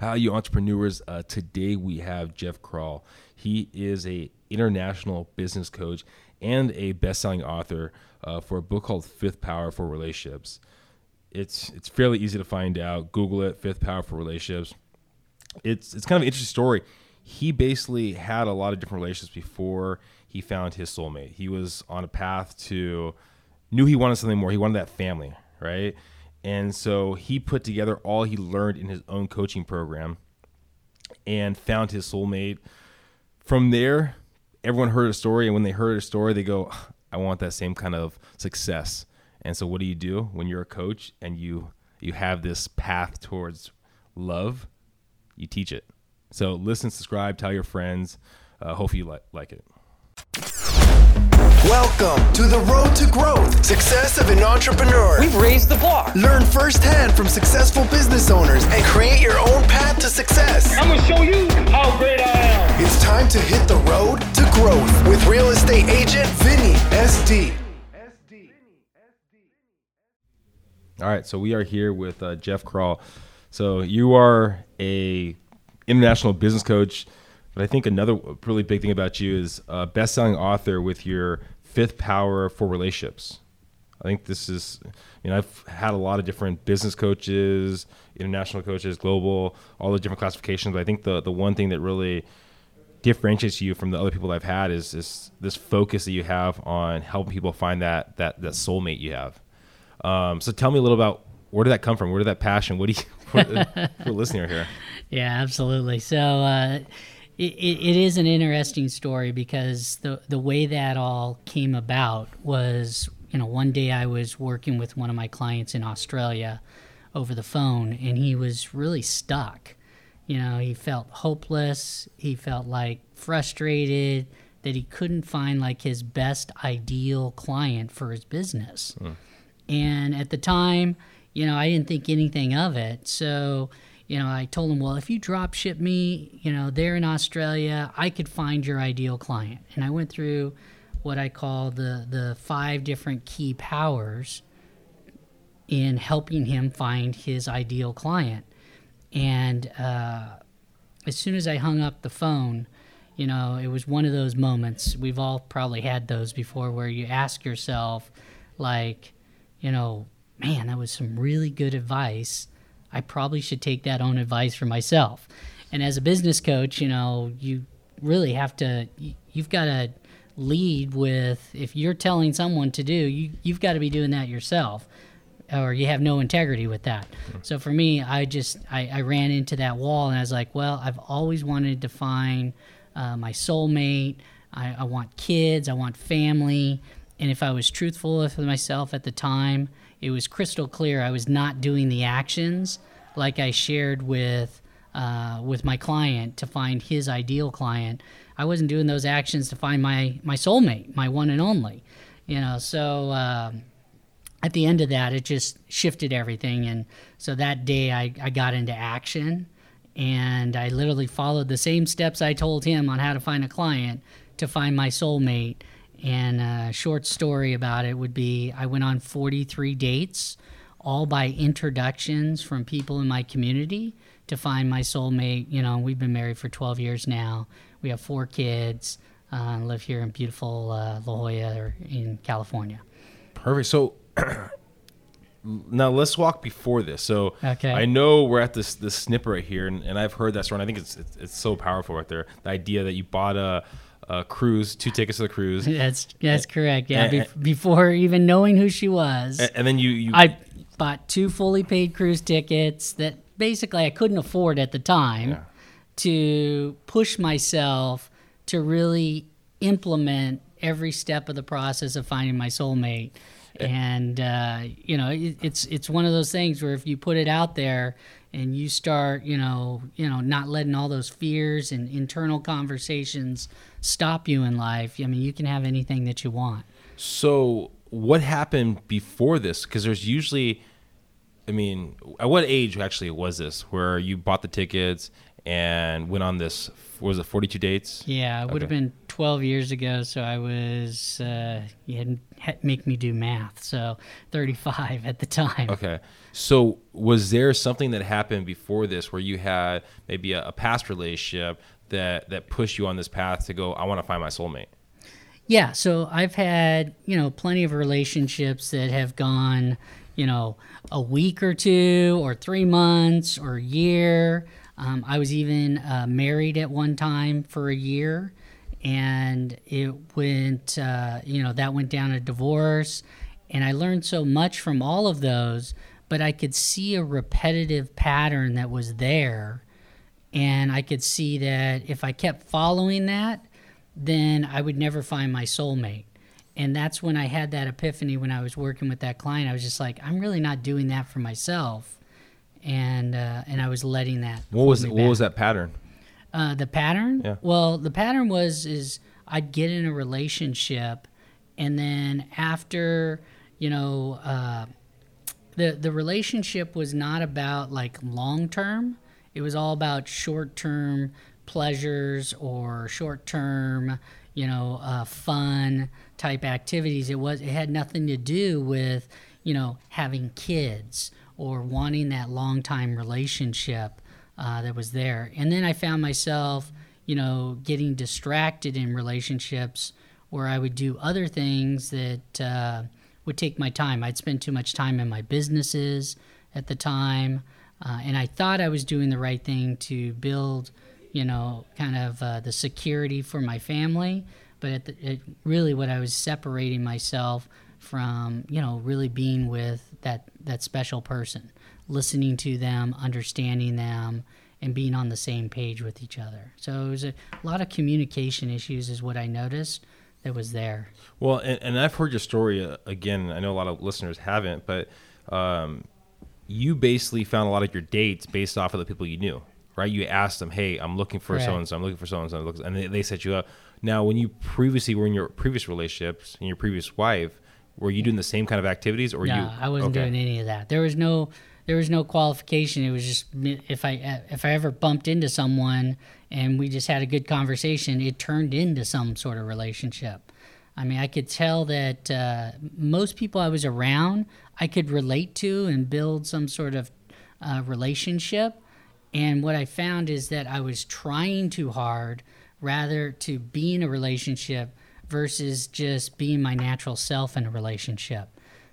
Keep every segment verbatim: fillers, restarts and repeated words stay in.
Hi, you entrepreneurs. Uh, today we have Jeff Krall. He is a international business coach and a best-selling author uh, for a book called Fifth Power for Relationships. It's it's fairly easy to find out. Google it, Fifth Power for Relationships. It's it's kind of an interesting story. He basically had a lot of different relationships before he found his soulmate. He was on a path to, knew he wanted something more. He wanted that family, right? And so he put together all he learned in his own coaching program and found his soulmate. From there, everyone heard a story, and when they heard a story, they go, I want that same kind of success. And so what do you do when you're a coach and you you have this path towards love? You teach it. So listen, subscribe, tell your friends. Uh, hopefully you li- like it. Welcome to the road to growth, success of an entrepreneur. We've raised the bar. Learn firsthand from successful business owners and create your own path to success. I'm going to show you how great I am. It's time to hit the road to growth with real estate agent Vinny S D. All right, so we are here with uh, Jeff Krall. So you are a international business coach, but I think another really big thing about you is a best-selling author with your Fifth Power for Relationships. I think this is, you know, I've had a lot of different business coaches, international coaches, global, all the different classifications. But I think the the one thing that really differentiates you from the other people that I've had is, is this focus that you have on helping people find that that that soulmate you have. Um, so tell me a little about, where did that come from? Where did that passion? What do you? What, for listening here. Yeah, absolutely. So uh, it, it is an interesting story because the the way that all came about was, you know, one day I was working with one of my clients in Australia over the phone, and he was really stuck. You know, he felt hopeless. He felt like frustrated that he couldn't find like his best ideal client for his business. Mm. And at the time, you know, I didn't think anything of it. So, you know, I told him, well, if you drop ship me, you know, there in Australia, I could find your ideal client. And I went through what I call the, the five different key powers in helping him find his ideal client. And uh, as soon as I hung up the phone, you know, it was one of those moments, we've all probably had those before, where you ask yourself, like, you know, man, that was some really good advice. I probably should take that own advice for myself. And as a business coach, you know, you really have to, you've got to lead with, if you're telling someone to do, you, you've got to be doing that yourself, or you have no integrity with that. Mm-hmm. So for me, I just, I, I ran into that wall, and I was like, well, I've always wanted to find uh, my soulmate. I, I want kids. I want family. And if I was truthful with myself at the time, it was crystal clear I was not doing the actions like I shared with uh, with my client to find his ideal client. I wasn't doing those actions to find my, my soulmate, my one and only. You know, so um, at the end of that, it just shifted everything. And so that day I, I got into action, and I literally followed the same steps I told him on how to find a client to find my soulmate. And a short story about it would be, I went on forty-three dates, all by introductions from people in my community to find my soulmate. You know, we've been married for twelve years now. We have four kids, uh, live here in beautiful uh, La Jolla, or in California. Perfect. So now let's walk before this. So okay. I know we're at this this snippet right here, and, and I've heard that story, and I think it's, it's it's so powerful right there. The idea that you bought a Uh, cruise, two tickets to the cruise. That's that's and, correct. Yeah, and, be- before even knowing who she was. And, and then you, you, I bought two fully paid cruise tickets that basically I couldn't afford at the time, yeah, to push myself to really implement every step of the process of finding my soulmate. And uh, you know, it, it's it's one of those things where if you put it out there and you start, you know, you know, not letting all those fears and internal conversations stop you in life, I mean, you can have anything that you want. So what happened before this? Because there's usually, I mean, at what age actually was this, where you bought the tickets and went on this, was it forty-two dates? Yeah, it would okay. have been twelve years ago. So I was, uh, you hadn't ha- make me do math. So thirty-five at the time. Okay. So was there something that happened before this where you had maybe a, a past relationship that, that pushed you on this path to go, I want to find my soulmate? Yeah. So I've had, you know, plenty of relationships that have gone, you know, a week or two or three months or a year. Um, I was even uh, married at one time for a year, and it went, uh, you know, that went down a divorce. And I learned so much from all of those, but I could see a repetitive pattern that was there. And I could see that if I kept following that, then I would never find my soulmate. And that's when I had that epiphany when I was working with that client. I was just like, I'm really not doing that for myself. And uh, and I was letting that. What was what was that pattern? Uh, the pattern? Yeah. Well, the pattern was is I'd get in a relationship, and then after, you know, uh, the the relationship was not about like long term. It was all about short term pleasures or short term, you know, uh, fun type activities. It was it had nothing to do with, you know, having kids or wanting that long time relationship uh, that was there. And then I found myself, you know, getting distracted in relationships where I would do other things that uh, would take my time. I'd spend too much time in my businesses at the time, uh, and I thought I was doing the right thing to build, you know, kind of uh, the security for my family. But at the, it, really what I was separating myself from, you know, really being with that, that special person, listening to them, understanding them, and being on the same page with each other. So it was a lot of communication issues is what I noticed that was there. Well, and, and I've heard your story, uh, again, I know a lot of listeners haven't, but um, you basically found a lot of your dates based off of the people you knew, right? You asked them, hey, I'm looking for Correct. so-and-so, I'm looking for so-and-so, and they, they set you up. Now, when you previously were in your previous relationships and your previous wife, were you doing the same kind of activities, or no, you? I wasn't okay. doing any of that. There was no, there was no qualification. It was just if I if I ever bumped into someone and we just had a good conversation, it turned into some sort of relationship. I mean, I could tell that uh, most people I was around, I could relate to and build some sort of uh, relationship. And what I found is that I was trying too hard rather to be in a relationship versus just being my natural self in a relationship.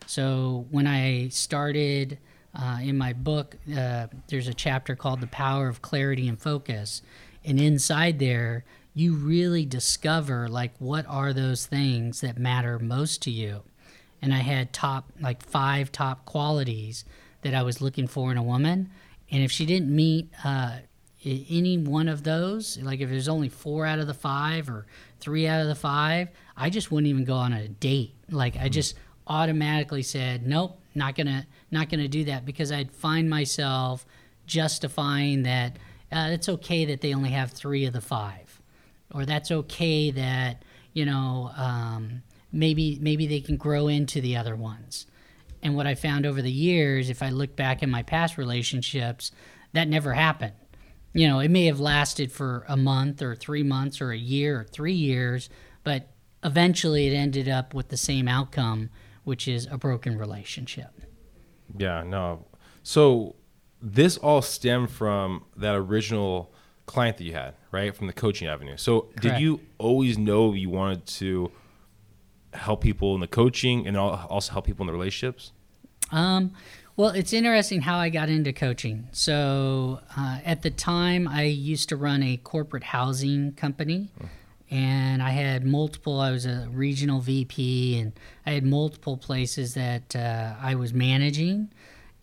So when I started uh, in my book, uh, there's a chapter called The Power of Clarity and Focus. And inside there, you really discover, like, what are those things that matter most to you. And I had top, like five top qualities that I was looking for in a woman. And if she didn't meet uh, any one of those, like if there's only four out of the five or three out of the five, I just wouldn't even go on a date. Like I just automatically said, nope, not gonna, not gonna do that, because I'd find myself justifying that uh, it's okay that they only have three of the five, or that's okay that, you know, um, maybe maybe they can grow into the other ones. And what I found over the years, if I look back in my past relationships, that never happened. You know, it may have lasted for a month or three months or a year or three years, but eventually it ended up with the same outcome, which is a broken relationship. Yeah, no. So this all stemmed from that original client that you had, right? From the coaching avenue. So Correct. Did you always know you wanted to help people in the coaching and also help people in the relationships? Um, well, it's interesting how I got into coaching. So uh, at the time, I used to run a corporate housing company, and I had multiple, I was a regional V P, and I had multiple places that uh, I was managing.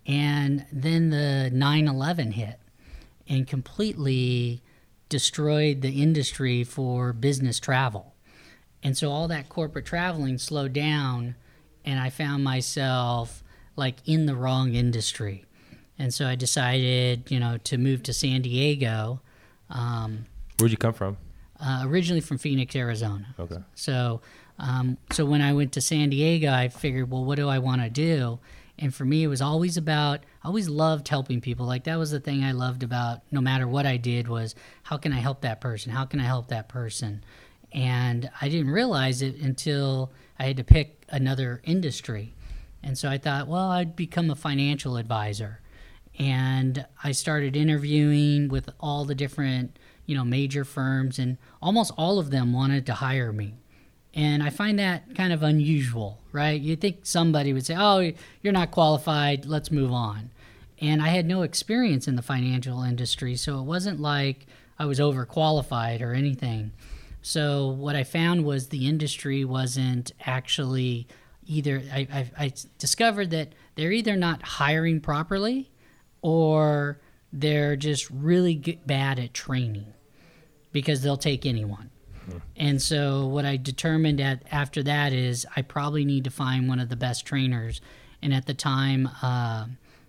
And then the nine eleven hit and completely destroyed the industry for business travel. And so all that corporate traveling slowed down, and I found myself like in the wrong industry. And so I decided, you know, to move to San Diego. Um, Where'd you come from? uh, originally from Phoenix, Arizona. Okay. So, um, so when I went to San Diego, I figured, well, what do I want to do? And for me, it was always about, I always loved helping people. Like that was the thing I loved about no matter what I did was, how can I help that person? How can I help that person? And I didn't realize it until I had to pick another industry. And so I thought, well, I'd become a financial advisor. And I started interviewing with all the different, you know, major firms, and almost all of them wanted to hire me. And I find that kind of unusual, right? You'd think somebody would say, oh, you're not qualified, let's move on. And I had no experience in the financial industry, so it wasn't like I was overqualified or anything. So what I found was the industry wasn't actually either, I, I, I discovered that they're either not hiring properly or they're just really good, bad at training, because they'll take anyone. Hmm. And so what I determined at, after that is I probably need to find one of the best trainers. And at the time, uh,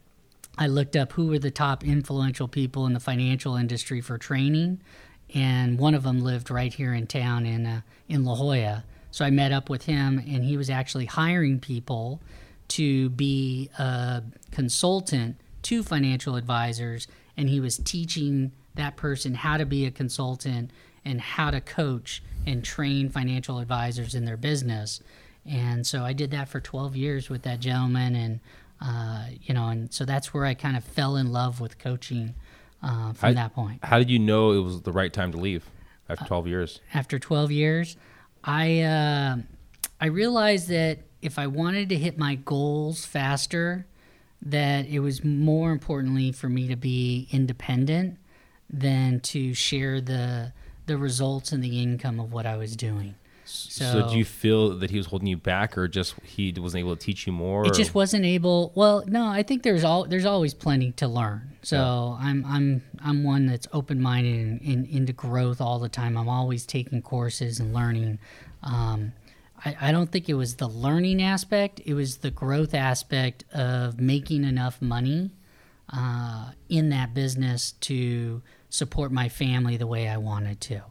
I looked up who were the top influential people in the financial industry for training, and one of them lived right here in town in uh, in La Jolla. So I met up with him, and he was actually hiring people to be a consultant to financial advisors, and he was teaching that person how to be a consultant and how to coach and train financial advisors in their business. And so I did that for twelve years with that gentleman, and uh, you know, and so that's where I kind of fell in love with coaching uh, from how, that point. How did you know it was the right time to leave after twelve years? Uh, after twelve years, I uh, I realized that if I wanted to hit my goals faster, that it was more importantly for me to be independent than to share the the results and the income of what I was doing. So, so do you feel that he was holding you back, or just he wasn't able to teach you more? It just wasn't able. Well, no, I think there's all there's always plenty to learn. So yeah. I'm I'm I'm one that's open-minded and, and into growth all the time. I'm always taking courses and learning. Um, I, I don't think it was the learning aspect. It was the growth aspect of making enough money uh, in that business to support my family the way I wanted to.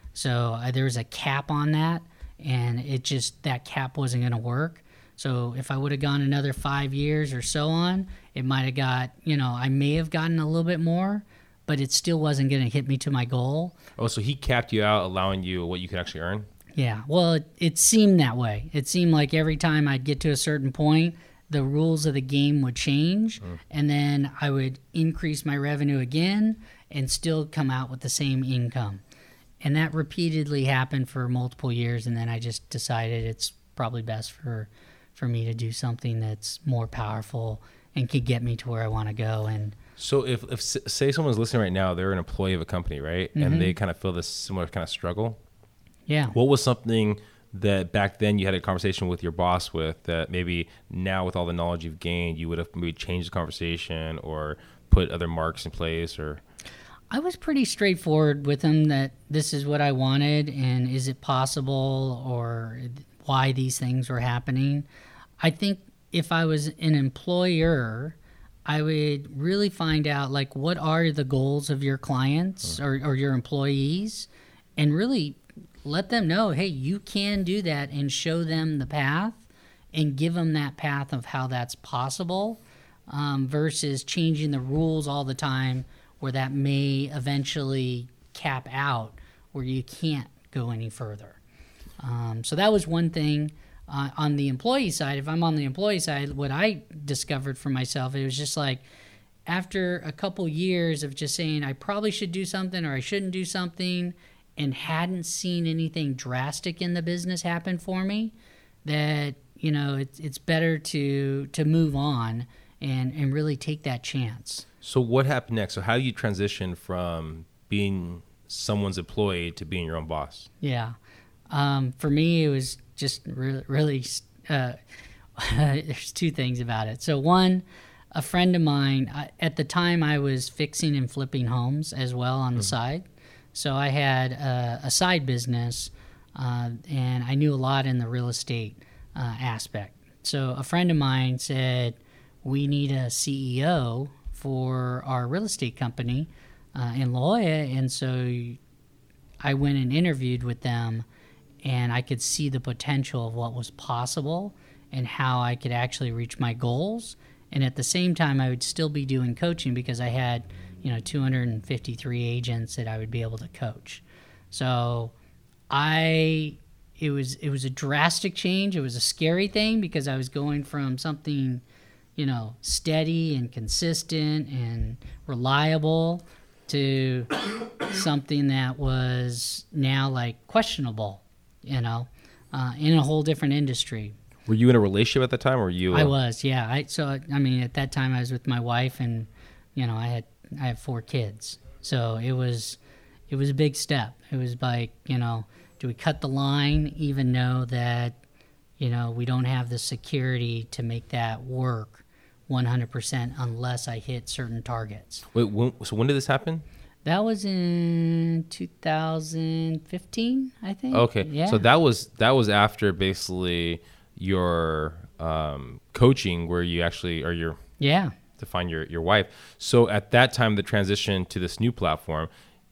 So uh, there was a cap on that, and it just, that cap wasn't going to work. So if I would have gone another five years or so on, it might have got, you know, I may have gotten a little bit more, but it still wasn't going to hit me to my goal. Oh, so he capped you out, allowing you what you could actually earn? Yeah, well, it, it seemed that way. It seemed like every time I'd get to a certain point, the rules of the game would change, mm. and then I would increase my revenue again and still come out with the same income. And that repeatedly happened for multiple years, and then I just decided it's probably best for for me to do something that's more powerful and could get me to where I want to go. And so if, if say someone's listening right now, they're an employee of a company, right? Mm-hmm. And they kind of feel this similar kind of struggle. Yeah. What was something that back then you had a conversation with your boss with that maybe now with all the knowledge you've gained, you would have maybe changed the conversation or put other marks in place? Or I was pretty straightforward with him that this is what I wanted, and is it possible, or why these things were happening. I think if I was an employer, I would really find out, like, what are the goals of your clients or, or your employees, and really let them know, hey, you can do that, and show them the path and give them that path of how that's possible, um, versus changing the rules all the time where that may eventually cap out where you can't go any further. Um, so that was one thing. Uh, on the employee side, if I'm on the employee side, what I discovered for myself, it was just like, after a couple years of just saying I probably should do something or I shouldn't do something, and hadn't seen anything drastic in the business happen for me, that, you know, it's it's better to to move on and, and really take that chance. So what happened next? So how do you transition from being someone's employee to being your own boss? Yeah. Um, for me, it was just really, really uh, there's two things about it. So one, a friend of mine, I, at the time I was fixing and flipping homes as well on mm-hmm. the side. So I had a, a side business, uh, and I knew a lot in the real estate uh, aspect. So a friend of mine said, we need a C E O for our real estate company uh, in La Jolla. And so I went and interviewed with them, and I could see the potential of what was possible and how I could actually reach my goals. And at the same time, I would still be doing coaching because I had, you know, two hundred fifty-three agents that I would be able to coach. So I, it was it was a drastic change. It was a scary thing because I was going from something, you know, steady and consistent and reliable to something that was now like questionable, you know, uh, in a whole different industry. Were you in a relationship at the time, or were you? I was, yeah. I so I mean, at that time I was with my wife, and you know, I had I have four kids, so it was it was a big step. It was like, you know, do we cut the line, even know that, you know, we don't have the security to make that work one hundred percent unless I hit certain targets. Wait, when, so when did this happen? That was in two thousand fifteen, I think. Okay, yeah. so that was that was after basically your um, coaching, where you actually, or your yeah to find your your wife. So at that time, the transition to this new platform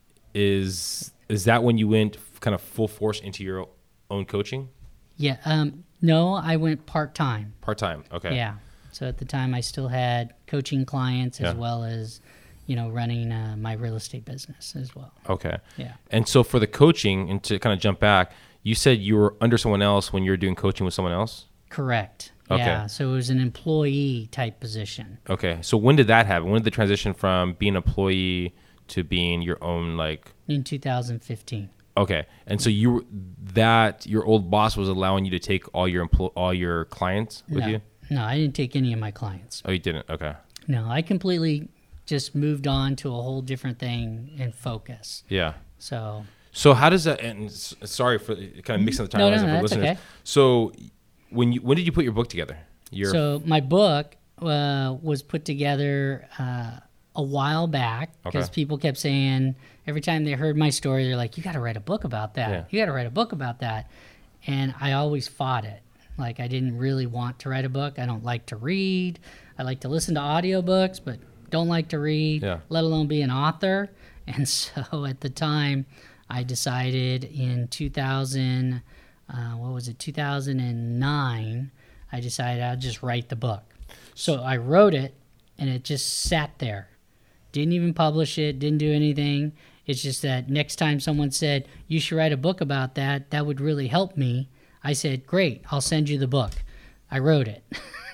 is is that when you went kind of full force into your own coaching? Yeah. Um, no, I went part time. Part time. Okay. Yeah. So at the time, I still had coaching clients as Yeah. well as, you know, running uh, my real estate business as well. Okay. Yeah. And so for the coaching, and to kind of jump back, you said you were under someone else when you were doing coaching with someone else? Correct. Okay. Yeah. So it was an employee type position. Okay. So when did that happen? When did the transition from being an employee to being your own, like? In two thousand fifteen. Okay. And so you were- that your old boss was allowing you to take all your empl- all your clients with no, you? No, I didn't take any of my clients. Oh, you didn't. Okay. No, I completely just moved on to a whole different thing and focus. Yeah. So So how does that? And s- sorry for kind of mixing the No, timelines no, for no, that's listeners. okay. So when you when did you put your book together? Your So my book uh, was put together uh, a while back because Okay. people kept saying every time they heard my story, they're like, "You got to write a book about that. Yeah. You got to write a book about that." And I always fought it. Like I didn't really want to write a book. I don't like to read. I like to listen to audiobooks, but don't like to read, Yeah. let alone be an author. And so at the time, I decided in two thousand, uh, what was it, two thousand nine, I decided I'd just write the book. So I wrote it, and it just sat there. Didn't even publish it, didn't do anything. It's just that next time someone said, you should write a book about that, that would really help me. I said, great, I'll send you the book. I wrote it.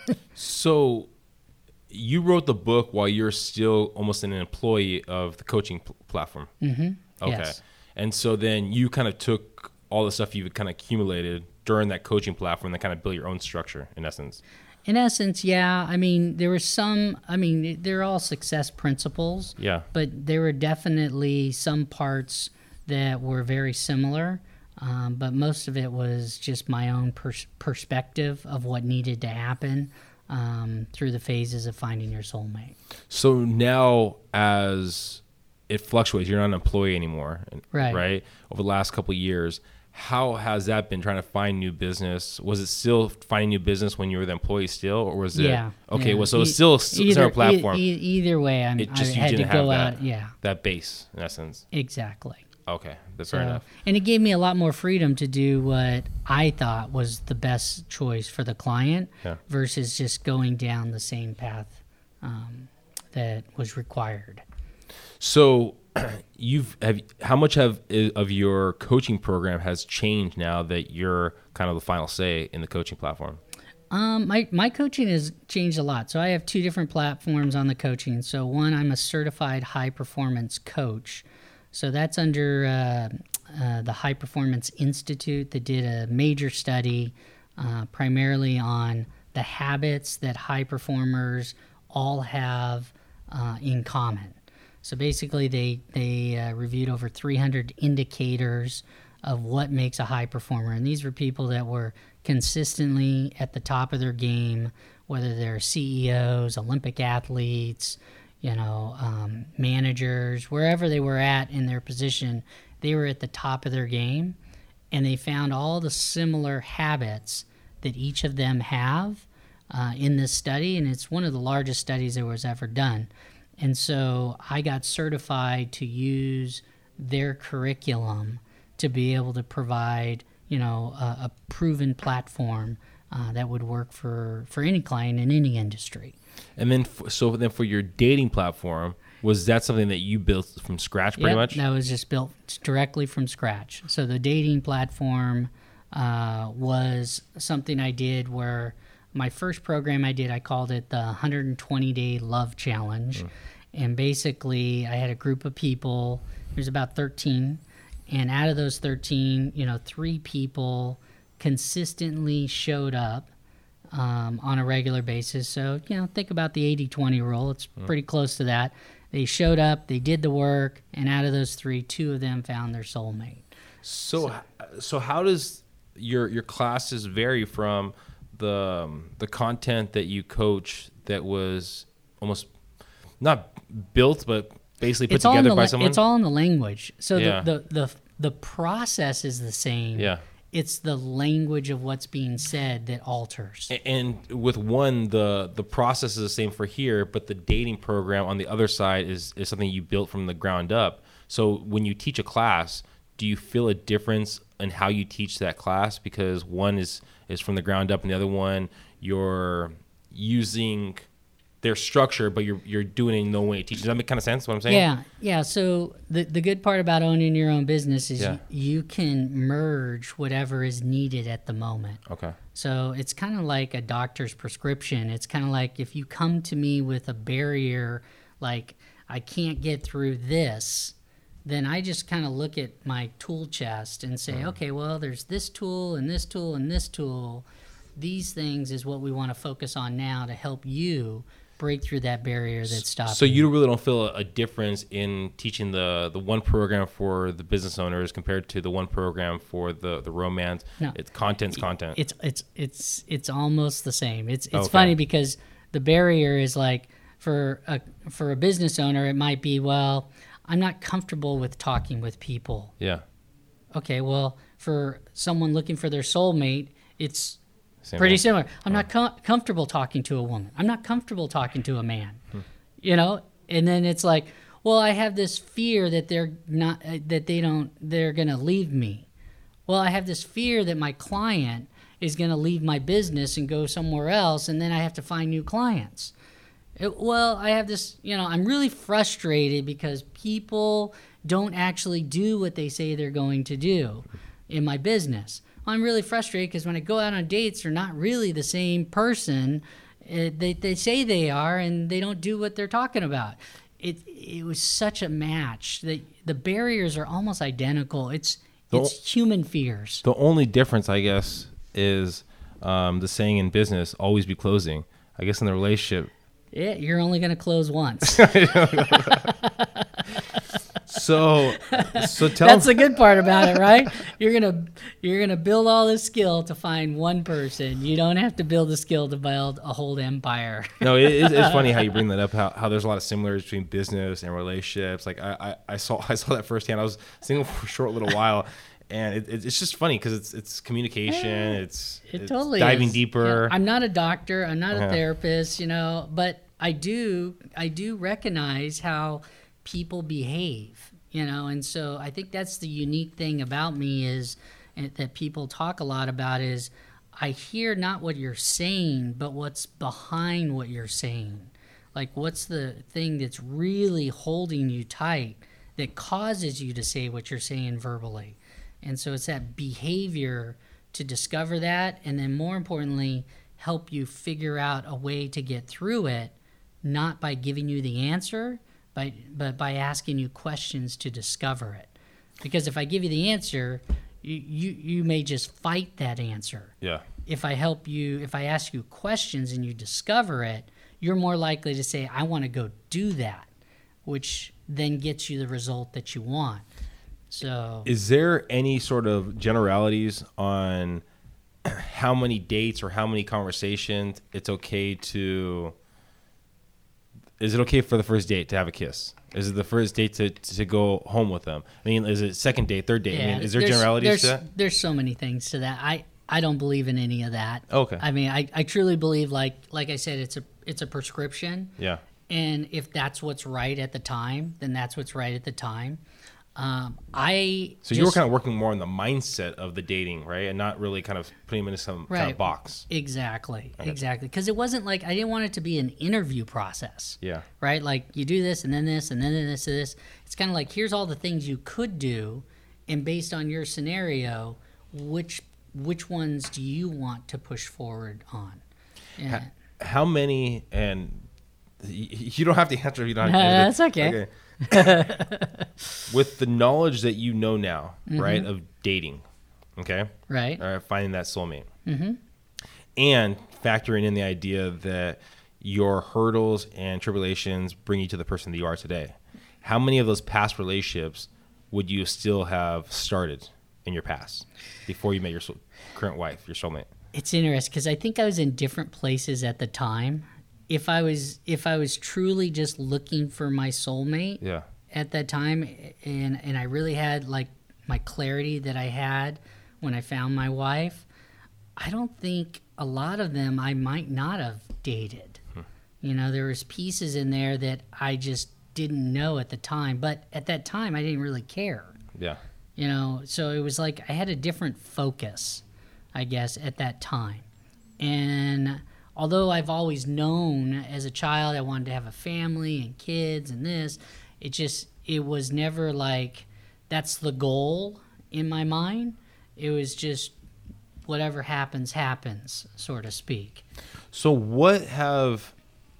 So you wrote the book while you're still almost an employee of the coaching pl- platform. Mm-hmm. Okay. Yes. And so then you kind of took all the stuff you've kind of accumulated during that coaching platform and kind of built your own structure, in essence. In essence, yeah. I mean, there were some, I mean, they're all success principles. Yeah. But there were definitely some parts that were very similar. Um, but most of it was just my own pers- perspective of what needed to happen um, through the phases of finding your soulmate. So now, as it fluctuates, you're not an employee anymore, Right. Right. Over the last couple of years, how has that been? Trying to find new business? Was it still finding new business when you were the employee still, or was it? Yeah. Okay. yeah. Well, so E- it's still a s- either, separate platform. E- e- either way, I'm, It just I you had to didn't go have out. that. Yeah, That base, in essence. exactly. Okay, that's So, fair enough. and it gave me a lot more freedom to do what I thought was the best choice for the client Yeah. versus just going down the same path um, that was required. So, you've have how much have of your coaching program has changed now that you're kind of the final say in the coaching platform? Um, my, my coaching has changed a lot. So I have two different platforms on the coaching. So one, I'm a certified high performance coach. So that's under uh, uh, the High Performance Institute that did a major study uh, primarily on the habits that high performers all have uh, in common. So basically they, they uh, reviewed over three hundred indicators of what makes a high performer. And these were people that were consistently at the top of their game, whether they're C E Os, Olympic athletes, you know, um, managers, wherever they were at in their position, they were at the top of their game. And they found all the similar habits that each of them have uh, in this study. And it's one of the largest studies that was ever done. And so I got certified to use their curriculum to be able to provide, you know, a, a proven platform uh, that would work for, for any client in any industry. And then, f- so then for your dating platform, was that something that you built from scratch, pretty Yep, much? that was just built directly from scratch. So the dating platform uh, was something I did where my first program I did, I called it the one hundred twenty day love challenge. Mm. And basically I had a group of people, there's about thirteen, and out of those thirteen, you know, three people consistently showed up um, on a regular basis. So, you know, think about the eighty twenty rule. It's mm. pretty close to that. They showed up, they did the work, and out of those three, two of them found their soulmate. So, so, so how does your your classes vary from the um, the content that you coach that was almost not built, but basically put it's all together in the, by someone? It's all in the language. So yeah. the, the the the process is the same. Yeah. It's the language of what's being said that alters. And with one, the the process is the same for here, but the dating program on the other side is, is something you built from the ground up. So when you teach a class, do you feel a difference in how you teach that class? Because one is, is from the ground up and the other one, you're using their structure, but you're you're doing it in no way. Does that make kind of sense what I'm saying? Yeah, yeah. So the the good part about owning your own business is yeah. you, you can merge whatever is needed at the moment. Okay. So it's kind of like a doctor's prescription. It's kind of like if you come to me with a barrier, like I can't get through this, then I just kind of look at my tool chest and say, mm. okay, well, there's this tool and this tool and this tool. These things is what we want to focus on now to help you break through that barrier that's stopping. So you really don't feel a difference in teaching the, the one program for the business owners compared to the one program for the, the romance? No. It's content's content. It's it's it's it's almost the same. It's it's okay. funny because the barrier is like for a for a business owner, it might be, well, I'm not comfortable with talking with people. Yeah. Okay, well, for someone looking for their soulmate, it's Same pretty way. similar. I'm Oh. not com- comfortable talking to a woman. I'm not comfortable talking to a man. Hmm. You know, and then it's like, well, I have this fear that they're not uh, that they don't they're going to leave me. Well, I have this fear that my client is going to leave my business and go somewhere else, and then I have to find new clients. It, well, I have this, you know, I'm really frustrated because people don't actually do what they say they're going to do in my business. I'm really frustrated because when I go out on dates, they're not really the same person. Uh, they they say they are, and they don't do what they're talking about. It it was such a match. The the barriers are almost identical. It's The it's o- human fears. The only difference, I guess, is um, the saying in business, always be closing. I guess in the relationship. Yeah, you're only going to close once. So, so tell That's the good part about it, right? You're gonna you're gonna build all this skill to find one person. You don't have to build a skill to build a whole empire. No, it, it's, it's funny how you bring that up. How, how there's a lot of similarities between business and relationships. Like I, I, I saw I saw that firsthand. I was single for a short little while, and it, it, it's just funny because it's it's communication. It's It it's totally diving is. deeper. Yeah, I'm not a doctor. I'm not a Yeah. therapist. You know, but I do I do recognize how people behave. You know, and so I think that's the unique thing about me is and that people talk a lot about is I hear not what you're saying, but what's behind what you're saying. Like what's the thing that's really holding you tight that causes you to say what you're saying verbally. And so it's that behavior to discover that, and then more importantly, help you figure out a way to get through it, not by giving you the answer, By, but by asking you questions to discover it. Because if I give you the answer, you, you, you may just fight that answer. Yeah. If I help you, if I ask you questions and you discover it, you're more likely to say, I want to go do that, which then gets you the result that you want. So, Is there any sort of generalities on how many dates or how many conversations it's okay to... Is it okay for the first date to have a kiss? Is it the first date to, to go home with them? I mean, is it second date, third date? I mean, is there there's- generalities there's, to that? There's so many things to that. I, I don't believe in any of that. Okay. I mean, I, I truly believe, like like I said, it's a it's a prescription. Yeah. And if that's what's right at the time, then that's what's right at the time. Um, I So you were just- kind of working more on the mindset of the dating, right? And not really kind of putting them into some kind Right. of box. Exactly, exactly. Because it wasn't like I didn't want it to be an interview process. Yeah. Right? Like you do this and then this and then this and this. It's kind of like here's all the things you could do, and based on your scenario, which which ones do you want to push forward on? Yeah. How, how many, and you don't have to answer if you don't No, have to that's okay. okay. With the knowledge that you know now, Mm-hmm. right, of dating, okay? Right. All right, finding that soulmate. Mm-hmm. And factoring in the idea that your hurdles and tribulations bring you to the person that you are today. How many of those past relationships would you still have started in your past before you met your soul, current wife, your soulmate? It's interesting because I think I was in different places at the time. If I was if I was truly just looking for my soulmate Yeah. at that time, and and I really had like my clarity that I had when I found my wife, I don't think a lot of them I might not have dated. Hmm. You know, there was pieces in there that I just didn't know at the time, but at that time I didn't really care. Yeah. You know, so it was like I had a different focus, I guess, at that time. And although I've always known as a child I wanted to have a family and kids and this, it just, it was never like that's the goal in my mind. It was just whatever happens, happens, so to speak. So what have,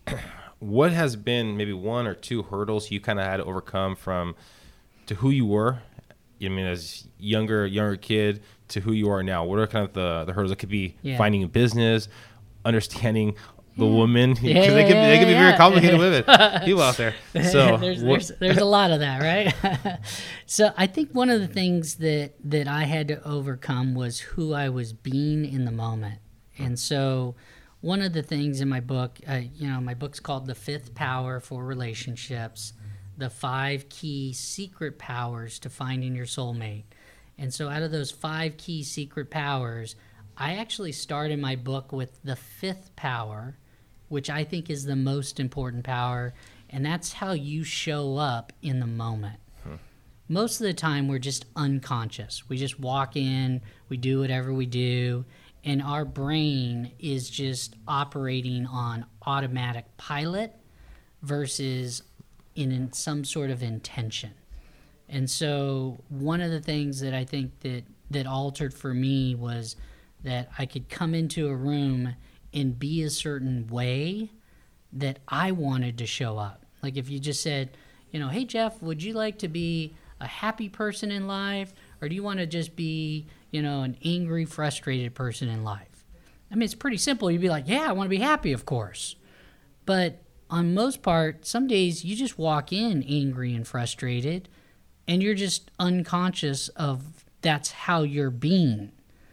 what has been maybe one or two hurdles you kind of had to overcome from to who you were? I mean, as younger, younger kid to who you are now. What are kind of the, the hurdles? It could be Yeah. finding a business, understanding the woman, because Yeah, they could be, they could be yeah, very yeah. complicated women, people out there. So there's, what- there's there's a lot of that, right? So I think one of the things that that I had to overcome was who I was being in the moment. And so one of the things in my book, uh, you know, my book's called The Fifth Power for Relationships, the five key secret powers to finding your soulmate. And so out of those five key secret powers, I actually started my book with the fifth power, which I think is the most important power, and that's how you show up in the moment. Hmm. Most of the time, we're just unconscious. We just walk in, we do whatever we do, and our brain is just operating on automatic pilot versus in some sort of intention. And so one of the things that I think that, that altered for me was that I could come into a room and be a certain way that I wanted to show up. Like if you just said, you know, hey, Jeff, would you like to be a happy person in life? Or do you want to just be, you know, an angry, frustrated person in life? I mean, it's pretty simple. You'd be like, yeah, I want to be happy, of course. But on most part, some days you just walk in angry and frustrated, and you're just unconscious of that's how you're being.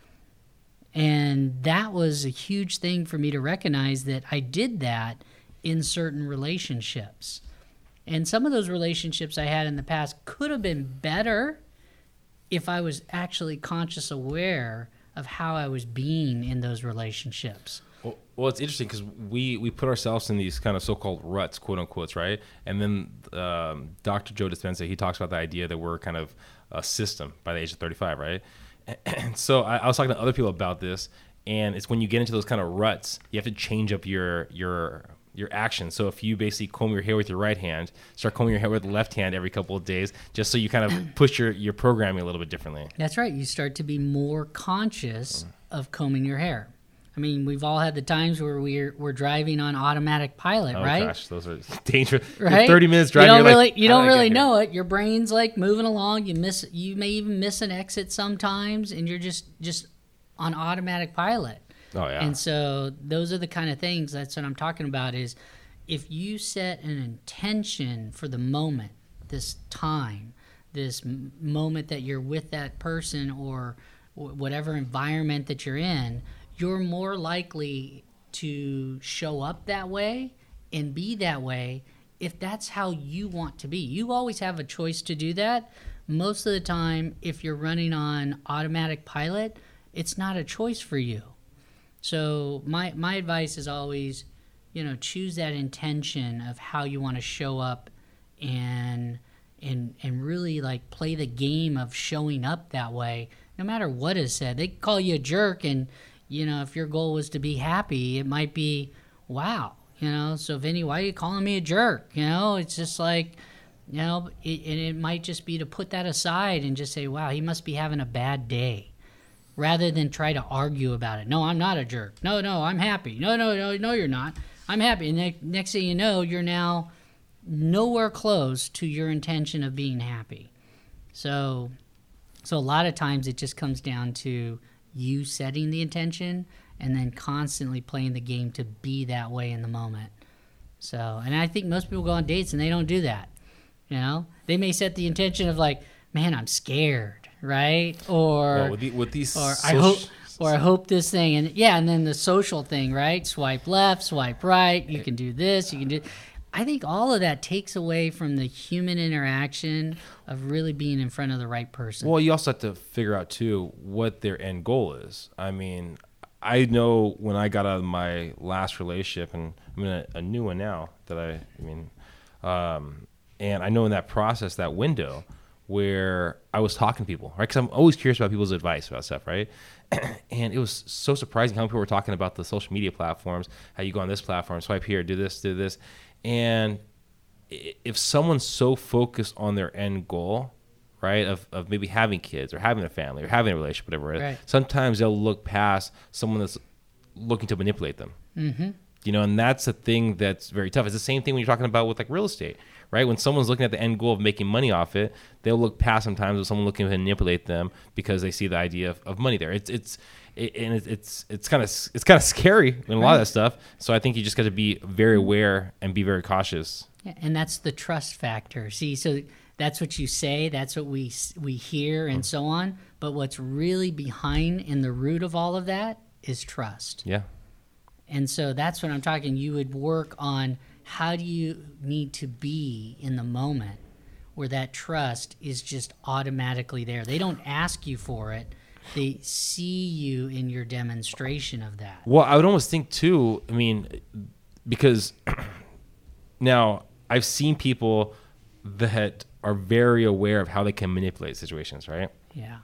And that was a huge thing for me to recognize that I did that in certain relationships. And some of those relationships I had in the past could have been better if I was actually conscious aware of how I was being in those relationships. Well, well, it's interesting because we, we put ourselves in these kind of so-called ruts, quote unquote, right? And then um, Doctor Joe Dispenza, he talks about the idea that we're kind of a system by the age of thirty-five, right? And so I, I was talking to other people about this, and it's when you get into those kind of ruts, you have to change up your your your actions. So if you basically comb your hair with your right hand, start combing your hair with the left hand every couple of days, just so you kind of push your, your programming a little bit differently. That's right. You start to be more conscious of combing your hair. I mean, we've all had the times where we're we're driving on automatic pilot, Oh right? gosh, those are dangerous. Right? thirty minutes driving. You don't you're really, like, you "How don't did I really get here?" know it. Your brain's like moving along. You miss, you may even miss an exit sometimes, and you're just just on automatic pilot. Oh yeah. And so those are the kind of things. That's what I'm talking about. Is if you set an intention for the moment, this time, this m- moment that you're with that person or w- whatever environment that you're in, you're more likely to show up that way and be that way if that's how you want to be. You always have a choice to do that. Most of the time, if you're running on automatic pilot, it's not a choice for you. So my my advice is always, you know, choose that intention of how you want to show up and and and really like play the game of showing up that way, no matter what is said. They call you a jerk, and you know, if your goal was to be happy, it might be, wow, you know, so Vinny, why are you calling me a jerk? You know, it's just like, you know, it, and it might just be to put that aside and just say, wow, he must be having a bad day. rather than try to argue about it. No, I'm not a jerk. No, no, I'm happy. No, no, no, no, you're not. I'm happy. And ne- next thing you know, you're now nowhere close to your intention of being happy. So, so a lot of times it just comes down to you setting the intention and then constantly playing the game to be that way in the moment. So, and I think most people go on dates and they don't do that. You know, they may set the intention of like, man, I'm scared, right? Or Well, with, the, with these, or I soci- hope, or I hope this thing, and yeah, and then the social thing, right? Swipe left, swipe right. You can do this, you can do. I think all of that takes away from the human interaction of really being in front of the right person. Well, you also have to figure out too what their end goal is. I mean, I know when I got out of my last relationship, and I'm in a, a new one now that I, I mean, um, and I know in that process, that window where I was talking to people, right? Because I'm always curious about people's advice about stuff, right? And it was so surprising how many people were talking about the social media platforms, how you go on this platform, swipe here, do this, do this. And if someone's so focused on their end goal, right, of, of maybe having kids or having a family or having a relationship, whatever it is, Right. sometimes they'll look past someone that's looking to manipulate them. Mm-hmm. You know, and that's a thing that's very tough. It's the same thing when you're talking about with like real estate, right? When someone's looking at the end goal of making money off it, they'll look past sometimes with someone looking to manipulate them because they see the idea of, of money there. It's it's it, and it's it's it's kind of it's kind of scary in a lot of that stuff. So I think you just got to be very aware and be very cautious. Yeah, and that's the trust factor. See, so that's what you say, that's what we we hear, and so on. But what's really behind in the root of all of that is trust. Yeah. And so that's what I'm talking. You would work on how do you need to be in the moment where that trust is just automatically there. They don't ask you for it. They see you in your demonstration of that. Well, I would almost think too, I mean, because now I've seen people that are very aware of how they can manipulate situations, right? Yeah.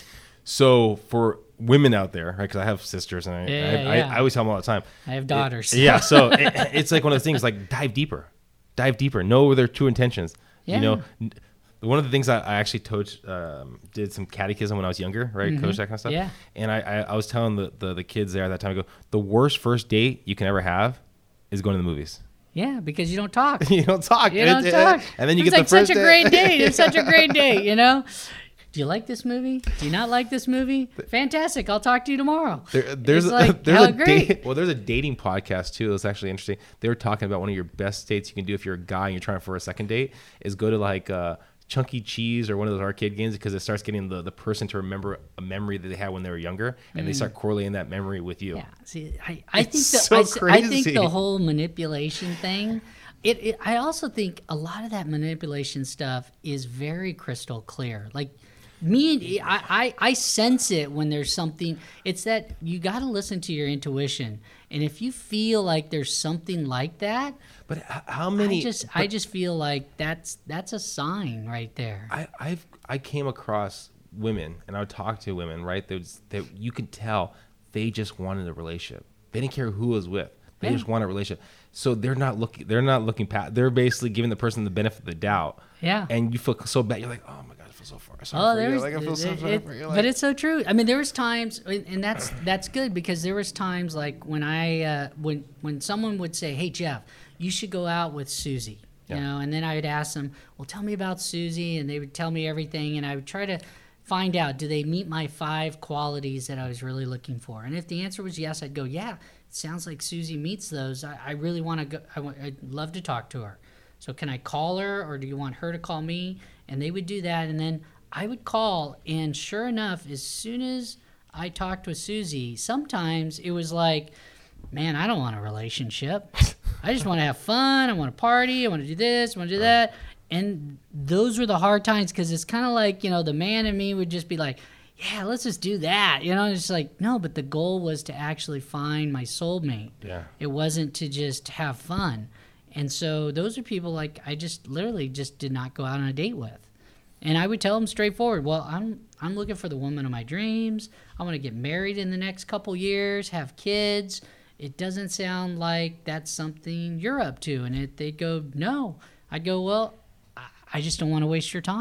So for women out there, right, because I have sisters and I, Yeah, I, yeah. I, I always tell them all the time. I have daughters. It- yeah, so it, it's like one of those things, like dive deeper, dive deeper, know their true intentions. Yeah. You know, n- one of the things I, I actually coached, um, did some catechism when I was younger, right? Mhm. Coach that kind of stuff. Yeah. And I, I, I was telling the, the, the kids there at that time, I go, the worst first date you can ever have is going to the movies. Yeah, because you don't talk. You don't talk. You It- don't it- talk. And then you it's get like the first such a date. great date. It's such a great date, you know? Do you like this movie? Do you not like this movie? Fantastic. I'll talk to you tomorrow. There, there's It's a, like, there's how a great. date, well, there's a dating podcast too. That's actually interesting. They were talking about one of your best dates you can do if you're a guy and you're trying for a second date is go to like uh, Chunky Cheese or one of those arcade games because it starts getting the, the person to remember a memory that they had when they were younger and they start correlating that memory with you. Yeah. See, I, I think It's the, so I, s- I think crazy. the whole manipulation thing. It, it. I also think a lot of that manipulation stuff is very crystal clear. Like me, I, I, I sense it when there's something. It's that you got to listen to your intuition, and if you feel like there's something like that, But h- how many? I just I just feel like that's that's a sign right there. I, I've I came across women and I would talk to women, right? That was- that you could tell they just wanted a relationship. They didn't care who was with. They Yeah. just want a relationship. So they're not looking. They're not looking past. They're basically giving the person the benefit of the doubt. Yeah. And you feel so bad. You're like, oh my god, I feel so far. Sorry Oh, for you. there's, Like I feel so it- sorry it- for you. but Like, it's so true. I mean, there was times, and that's that's good because there was times like when I uh, when when someone would say, "Hey Jeff, you should go out with Susie," you Yeah. know, and then I would ask them, "Well, tell me about Susie," and they would tell me everything, and I would try to find out, do they meet my five qualities that I was really looking for? And if the answer was yes, I'd go, "Yeah, it sounds like Susie meets those. I, I really want to go. I w- I'd love to talk to her. So can I call her, or do you want her to call me?" And they would do that, and then I would call, and sure enough, as soon as I talked with Susie, sometimes it was like, man, I don't want a relationship. I just want to have fun. I want to party. I want to do this. I want to do that. And those were the hard times because it's kind of like, you know, the man in me would just be like, yeah, let's just do that. You know, it's just like, no, but the goal was to actually find my soulmate. Yeah. It wasn't to just have fun. And so those are people like I just literally just did not go out on a date with. And I would tell them straightforward, well, I'm I'm looking for the woman of my dreams. I want to get married in the next couple years, have kids. It doesn't sound like that's something you're up to. And it, they'd go, no. I'd go, well, I- I just don't want to waste your time.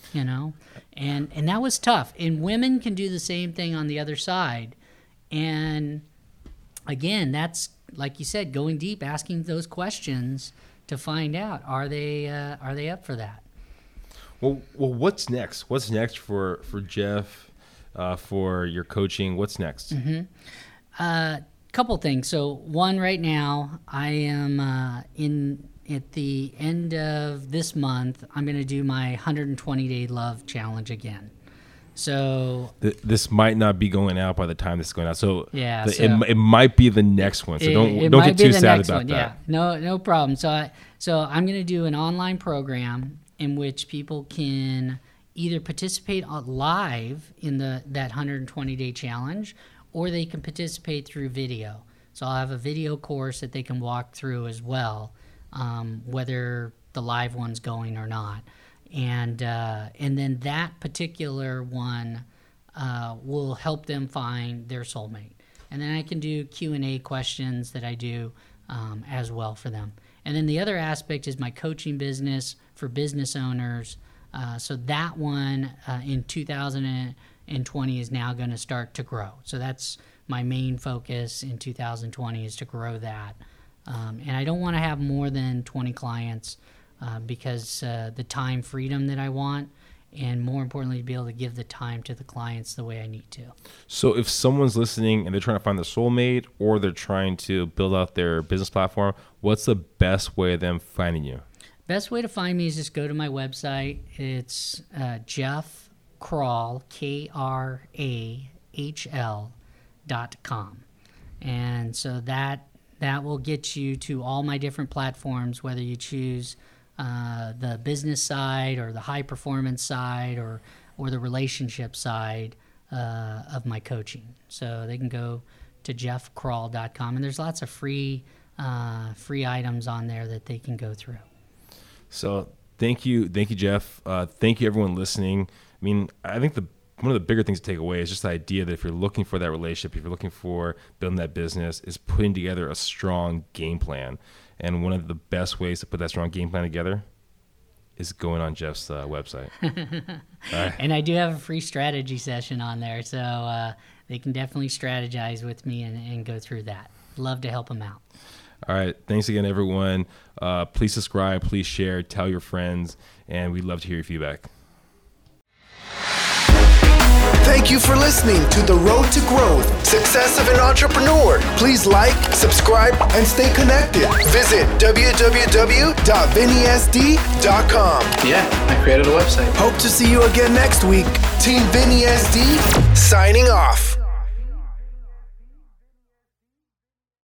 you know, and and that was tough. And women can do the same thing on the other side. And again, that's like you said, going deep, asking those questions to find out are they uh, are they up for that. Well, well, what's next? What's next for for Jeff, uh, for your coaching? What's next? Mm-hmm. Uh, couple things. So one, right now, I am uh, in at the end of this month. I'm going to do my one hundred twenty day love challenge again. So Th- this might not be going out by the time this is going out. So yeah, the, so it, it might be the next one. So it, don't it don't might get be too the sad next about one. that. Yeah, no, no problem. So I so I'm going to do an online program in which people can either participate live in the that one hundred twenty day challenge, or they can participate through video. So I'll have a video course that they can walk through as well, um, whether the live one's going or not. And uh, and then that particular one uh, will help them find their soulmate. And then I can do Q and A questions that I do um, as well for them. And then the other aspect is my coaching business for business owners. Uh, so that one uh, in two thousand twenty is now going to start to grow. So that's my main focus in two thousand twenty, is to grow that. Um, and I don't want to have more than twenty clients uh, because uh, the time freedom that I want, and more importantly, to be able to give the time to the clients the way I need to. So if someone's listening and they're trying to find their soulmate, or they're trying to build out their business platform, what's the best way of them finding you? Best way to find me is just go to my website. It's uh, Jeff Krahl, K R A H L dot com. And so that that will get you to all my different platforms, whether you choose uh, the business side or the high performance side or, or the relationship side uh, of my coaching. So they can go to jeff krahl dot com, and there's lots of free uh, free items on there that they can go through. So thank you, thank you, Jeff. Uh, thank you, everyone listening. I mean, I think the one of the bigger things to take away is just the idea that if you're looking for that relationship, if you're looking for building that business, is putting together a strong game plan. And one of the best ways to put that strong game plan together is going on Jeff's uh, website. Right. And I do have a free strategy session on there, so uh, they can definitely strategize with me and, and go through that. Love to help them out. All right. Thanks again, everyone. Uh, please subscribe, please share, tell your friends, and we'd love to hear your feedback. Thank you for listening to The Road to Growth, Success of an Entrepreneur. Please like, subscribe, and stay connected. Visit w w w dot vinny s d dot com. Yeah, I created a website. Hope to see you again next week. Team Vinny S D, signing off.